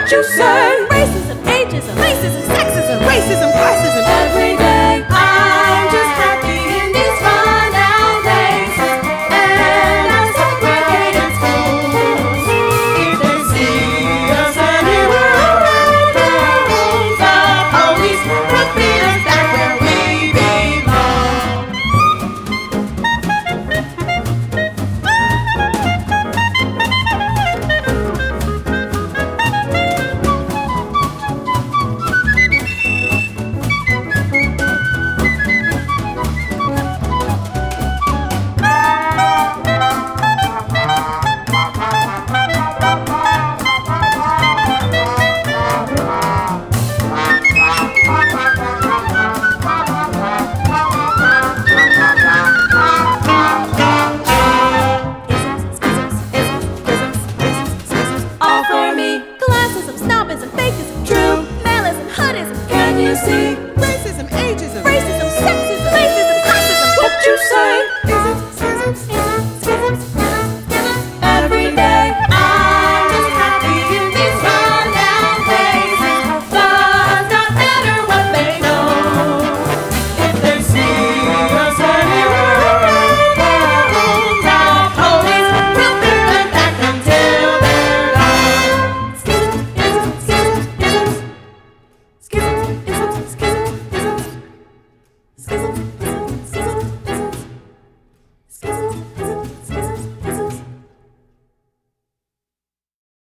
what you say. Racism, ageism, racism, sexism, racism, classism. Every day I'm just happy in these run-out days, and I segregated schools. If they see us anywhere around the rooms, the police will beat us back where we snobism, fakeism, true malice, hoodism. Can you see? Racism, ageism, racism, sexism, racism, classism. What you say? Every day I'm just happy in these run-out days. Does not matter what they know. If they see us anywhere around the rooms, the police will beat them back until they're gone. Schisms.